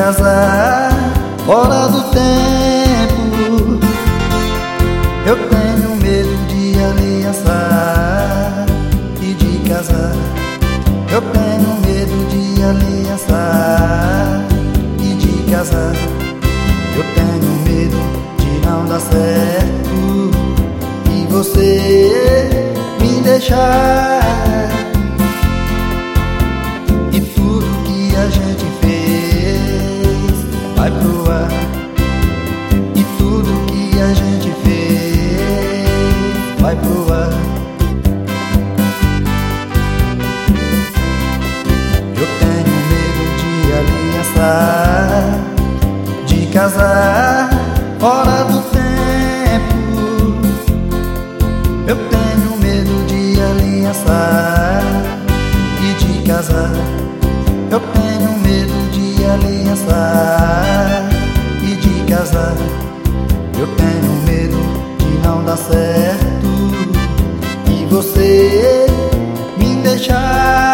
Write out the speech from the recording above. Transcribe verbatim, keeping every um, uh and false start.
casar fora do tempo. Eu tenho medo de aliançar e de casar. Eu tenho medo de aliançar e de casar. Eu tenho medo de não dar certo e você me deixar. E tudo que a gente fez vai pro ar. E tudo que a gente fez vai pro ar. Eu tenho medo de aliançar, de casar fora do tempo. Eu tenho medo de aliançar e de casar. Eu tenho medo de aliançar e de casar. Eu tenho medo de não dar certo e você me deixar.